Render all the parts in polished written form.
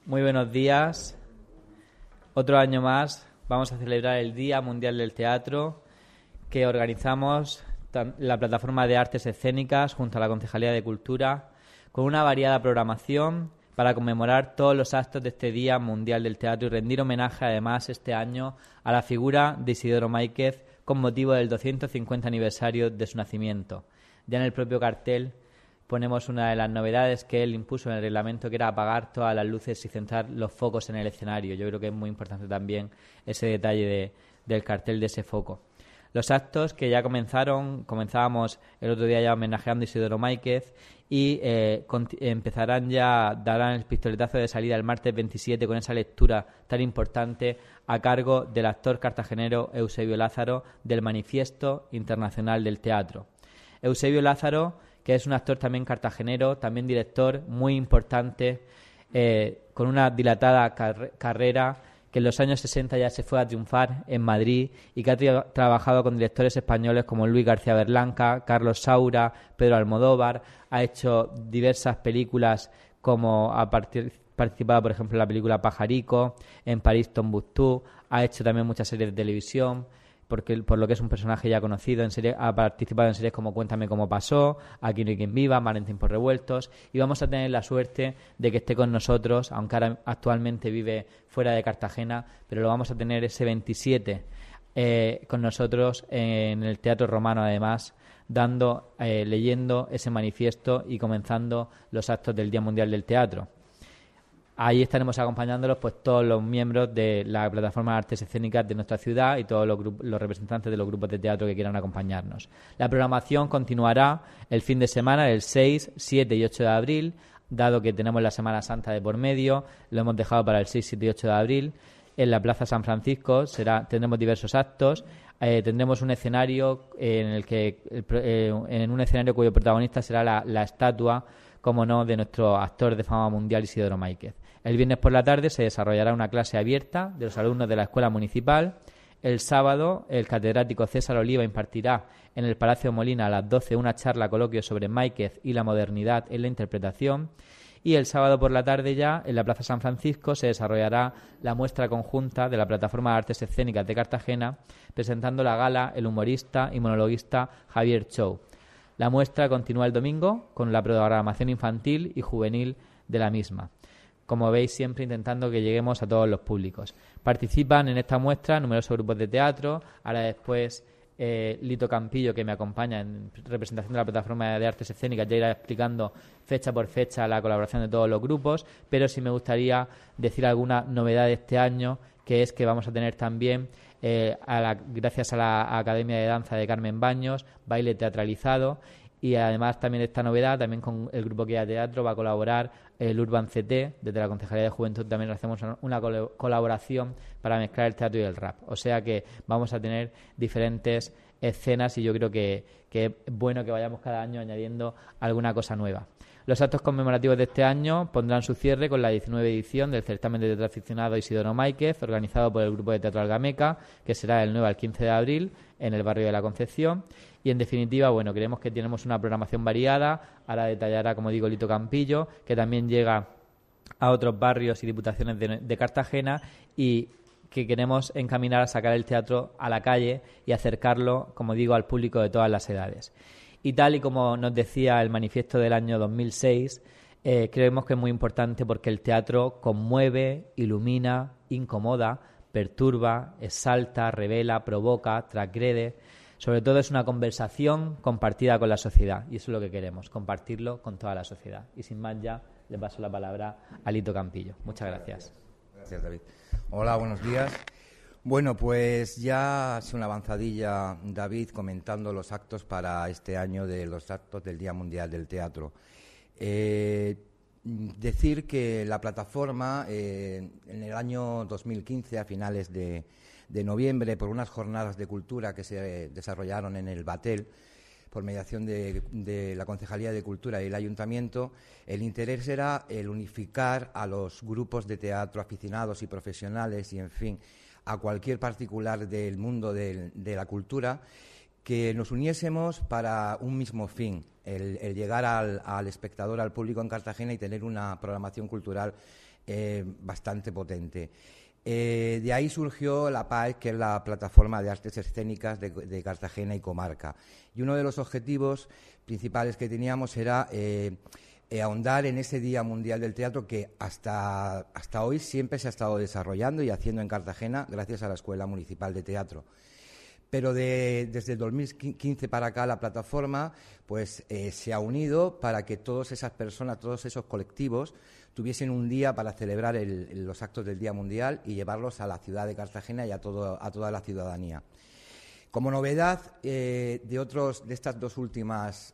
Muy buenos días. Otro año más vamos a celebrar el Día Mundial del Teatro que organizamos la Plataforma de Artes Escénicas junto a la Concejalía de Cultura con una variada programación para conmemorar todos los actos de este Día Mundial del Teatro y rendir homenaje además este año a la figura de Isidoro Máiquez con motivo del 250 aniversario de su nacimiento. Ya en el propio cartel ponemos una de las novedades que él impuso en el reglamento, que era apagar todas las luces y centrar los focos en el escenario. Yo creo que es muy importante también ese detalle del cartel de ese foco. Los actos que ya comenzábamos el otro día ya homenajeando a Isidoro Máiquez y darán el pistoletazo de salida el martes 27 con esa lectura tan importante a cargo del actor cartagenero Eusebio Lázaro del Manifiesto Internacional del Teatro. Eusebio Lázaro, que es un actor también cartagenero, también director muy importante, con una dilatada carrera, que en los años 60 ya se fue a triunfar en Madrid y que ha trabajado con directores españoles como Luis García Berlanga, Carlos Saura, Pedro Almodóvar, ha hecho diversas películas como ha participado, por ejemplo, en la película Pajarico, en París Tombuctú, ha hecho también muchas series de televisión, por lo que es un personaje ya conocido, ha participado en series como Cuéntame cómo pasó, Aquí no hay quien viva, Mar en tiempos revueltos, y vamos a tener la suerte de que esté con nosotros, aunque ahora actualmente vive fuera de Cartagena, pero lo vamos a tener ese 27 con nosotros en el Teatro Romano, además, leyendo ese manifiesto y comenzando los actos del Día Mundial del Teatro. Ahí estaremos acompañándolos pues todos los miembros de la Plataforma de Artes Escénicas de nuestra ciudad y todos los representantes de los grupos de teatro que quieran acompañarnos. La programación continuará el fin de semana, el 6, 7 y 8 de abril, dado que tenemos la Semana Santa de por medio, lo hemos dejado para el 6, 7 y 8 de abril. En la Plaza San Francisco tendremos diversos actos. Tendremos un escenario en un escenario cuyo protagonista será la estatua, como no, de nuestro actor de fama mundial Isidoro Máiquez. El viernes por la tarde se desarrollará una clase abierta de los alumnos de la Escuela Municipal. El sábado, el catedrático César Oliva impartirá en el Palacio Molina a las 12 una charla coloquio sobre Máiquez y la modernidad en la interpretación. Y el sábado por la tarde ya, en la Plaza San Francisco, se desarrollará la muestra conjunta de la Plataforma de Artes Escénicas de Cartagena, presentando la gala el humorista y monologuista Javier Chou. La muestra continúa el domingo con la programación infantil y juvenil de la misma. Como veis, siempre intentando que lleguemos a todos los públicos. Participan en esta muestra numerosos grupos de teatro. Ahora después Lito Campillo, que me acompaña en representación de la Plataforma de Artes Escénicas, ya irá explicando fecha por fecha la colaboración de todos los grupos, pero sí me gustaría decir alguna novedad de este año, que es que vamos a tener también, gracias a la Academia de Danza de Carmen Baños, baile teatralizado. Y además también esta novedad, también con el grupo Guía Teatro va a colaborar el Urban CT, desde la Concejalía de Juventud también hacemos una colaboración para mezclar el teatro y el rap. O sea que vamos a tener diferentes escenas y yo creo que es bueno que vayamos cada año añadiendo alguna cosa nueva. Los actos conmemorativos de este año pondrán su cierre con la 19 edición del certamen de teatro aficionado Isidoro Máiquez, organizado por el Grupo de Teatro Algameca, que será del 9 al 15 de abril en el barrio de la Concepción. Y en definitiva, bueno, creemos que tenemos una programación variada. Ahora detallará, como digo, Lito Campillo, que también llega a otros barrios y diputaciones de Cartagena, y que queremos encaminar a sacar el teatro a la calle y acercarlo, como digo, al público de todas las edades. Y tal y como nos decía el manifiesto del año 2006, creemos que es muy importante porque el teatro conmueve, ilumina, incomoda, perturba, exalta, revela, provoca, transgrede. Sobre todo es una conversación compartida con la sociedad y eso es lo que queremos, compartirlo con toda la sociedad. Y sin más ya, le paso la palabra a Lito Campillo. Muchas gracias. Gracias, David. Hola, buenos días. Bueno, pues ya hace una avanzadilla David comentando los actos para este año de los actos del Día Mundial del Teatro. Decir que la plataforma en el año 2015, a finales de noviembre, por unas jornadas de cultura que se desarrollaron en el Batel, por mediación de la Concejalía de Cultura y el Ayuntamiento, el interés era el unificar a los grupos de teatro aficionados y profesionales y, en fin, a cualquier particular del mundo de la cultura, que nos uniésemos para un mismo fin, el llegar al espectador, al público en Cartagena y tener una programación cultural bastante potente. De ahí surgió la PAEC, que es la Plataforma de Artes Escénicas de Cartagena y Comarca. Y uno de los objetivos principales que teníamos era ahondar en ese Día Mundial del Teatro que hasta hoy siempre se ha estado desarrollando y haciendo en Cartagena gracias a la Escuela Municipal de Teatro. Pero desde el 2015 para acá la plataforma pues se ha unido para que todas esas personas, todos esos colectivos tuviesen un día para celebrar los actos del Día Mundial y llevarlos a la ciudad de Cartagena y a toda la ciudadanía. Como novedad de estas dos últimas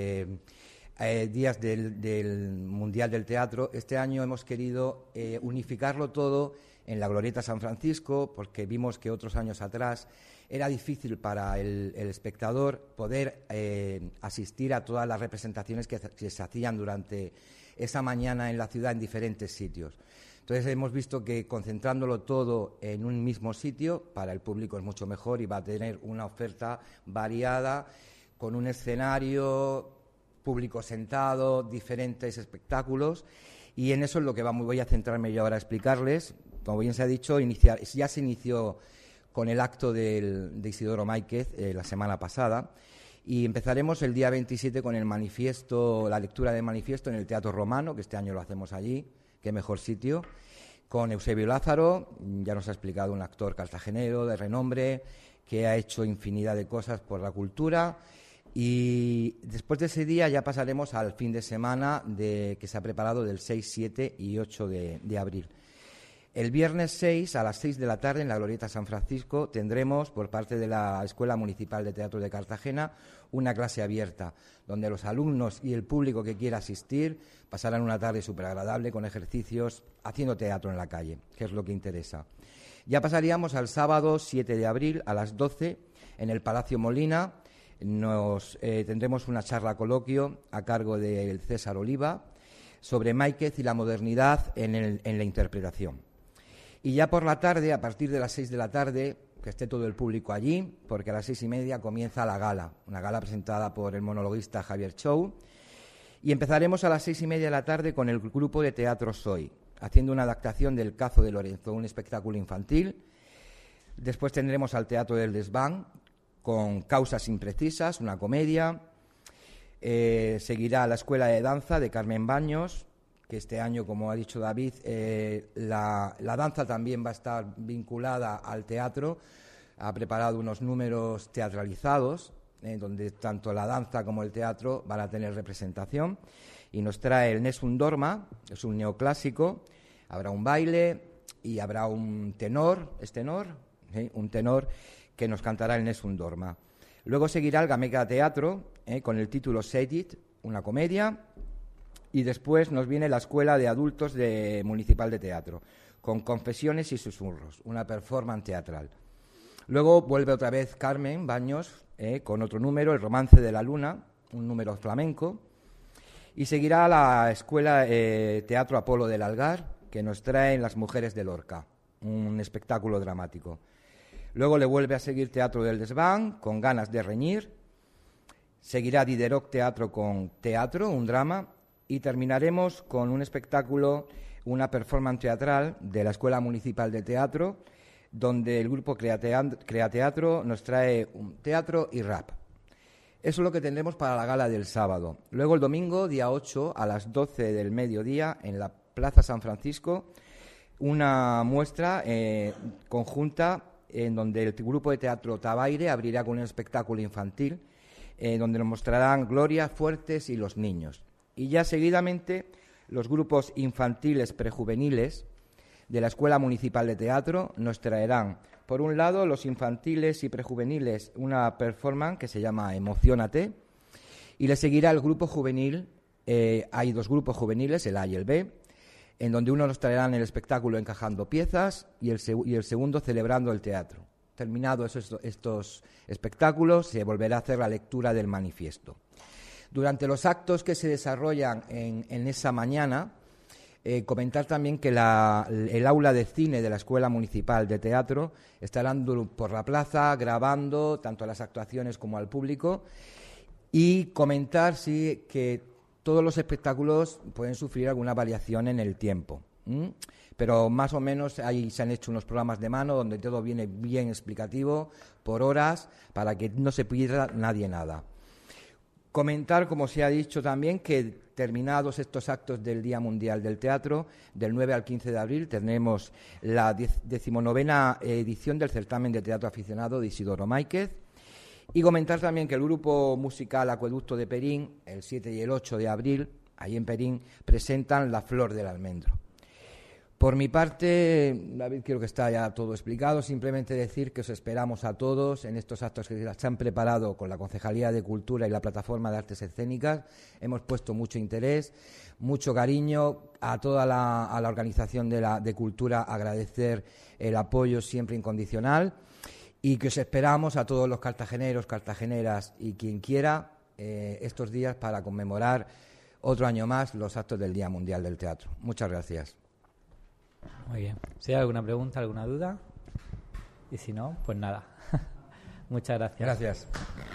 días del Mundial del Teatro, este año hemos querido unificarlo todo en la Glorieta San Francisco, porque vimos que otros años atrás era difícil para el espectador poder asistir a todas las representaciones que se hacían durante esa mañana en la ciudad en diferentes sitios. Entonces hemos visto que concentrándolo todo en un mismo sitio, para el público es mucho mejor y va a tener una oferta variada, con un escenario, público sentado, diferentes espectáculos, y en eso es lo que voy a centrarme yo ahora a explicarles. Como bien se ha dicho, ya se inició con el acto de Isidoro Máiquez la semana pasada, y empezaremos el día 27 con el manifiesto, la lectura del manifiesto en el Teatro Romano, que este año lo hacemos allí, qué mejor sitio, con Eusebio Lázaro. Ya nos ha explicado, un actor cartagenero de renombre que ha hecho infinidad de cosas por la cultura. Y después de ese día ya pasaremos al fin de semana que se ha preparado del 6, 7 y 8 de abril. El viernes 6, a las 6 de la tarde, en la Glorieta San Francisco, tendremos, por parte de la Escuela Municipal de Teatro de Cartagena, una clase abierta, donde los alumnos y el público que quiera asistir pasarán una tarde súper agradable con ejercicios, haciendo teatro en la calle, que es lo que interesa. Ya pasaríamos al sábado 7 de abril, a las 12, en el Palacio Molina. Tendremos una charla coloquio a cargo del César Oliva sobre Máiquez y la modernidad en la interpretación. Y ya por la tarde, a partir de las 6 de la tarde, que esté todo el público allí, porque a las 6:30 comienza la gala, una gala presentada por el monologuista Javier Chou, y empezaremos a las 6:30 de la tarde con el grupo de Teatro Soy, haciendo una adaptación del Cazo de Lorenzo, un espectáculo infantil. Después tendremos al Teatro del Desván, con Causas Imprecisas, una comedia. Seguirá la Escuela de Danza de Carmen Baños, que este año, como ha dicho David, la danza también va a estar vinculada al teatro. Ha preparado unos números teatralizados, donde tanto la danza como el teatro van a tener representación. Y nos trae el Nessun Dorma, es un neoclásico. Habrá un baile y habrá un tenor, un tenor que nos cantará el Nessun Dorma. Luego seguirá el Gamega Teatro, con el título Sedit, una comedia. Y después nos viene la Escuela de Adultos Municipal de Teatro, con Confesiones y Susurros, una performance teatral. Luego vuelve otra vez Carmen Baños, con otro número, El Romance de la Luna, un número flamenco. Y seguirá la Escuela Teatro Apolo del Algar, que nos trae Las Mujeres de Lorca, un espectáculo dramático. Luego le vuelve a seguir Teatro del Desván, con Ganas de reñir. Seguirá Diderot Teatro con Teatro, un drama. Y terminaremos con un espectáculo, una performance teatral de la Escuela Municipal de Teatro, donde el grupo Createatro nos trae un teatro y rap. Eso es lo que tendremos para la gala del sábado. Luego el domingo, día 8, a las 12 del mediodía, en la Plaza San Francisco, una muestra conjunta en donde el grupo de teatro Tabaire abrirá con un espectáculo infantil, donde nos mostrarán Gloria, Fuertes y Los Niños. Y ya seguidamente los grupos infantiles prejuveniles de la Escuela Municipal de Teatro nos traerán, por un lado, los infantiles y prejuveniles, una performance que se llama Emociónate, y le seguirá el grupo juvenil. Hay dos grupos juveniles, el A y el B, en donde uno nos traerán el espectáculo Encajando Piezas y el segundo Celebrando el Teatro. Terminados estos espectáculos, se volverá a hacer la lectura del manifiesto. Durante los actos que se desarrollan en esa mañana, comentar también que el aula de cine de la Escuela Municipal de Teatro estarán por la plaza grabando tanto las actuaciones como al público, y comentar que todos los espectáculos pueden sufrir alguna variación en el tiempo. Pero más o menos ahí se han hecho unos programas de mano donde todo viene bien explicativo, por horas, para que no se pierda nadie nada. Comentar, como se ha dicho también, que terminados estos actos del Día Mundial del Teatro, del 9 al 15 de abril, tenemos la 19ª edición del certamen de teatro aficionado de Isidoro Máiquez. Y comentar también que el grupo musical Acueducto de Perín, el 7 y el 8 de abril, ahí en Perín, presentan La Flor del Almendro. Por mi parte, David, creo que está ya todo explicado. Simplemente decir que os esperamos a todos en estos actos que se han preparado con la Concejalía de Cultura y la Plataforma de Artes Escénicas. Hemos puesto mucho interés, mucho cariño a toda la organización de Cultura, agradecer el apoyo siempre incondicional y que os esperamos a todos los cartageneros, cartageneras y quien quiera estos días para conmemorar otro año más los actos del Día Mundial del Teatro. Muchas gracias. Muy bien. Si hay alguna pregunta, alguna duda, y si no, pues nada. Muchas gracias. Gracias.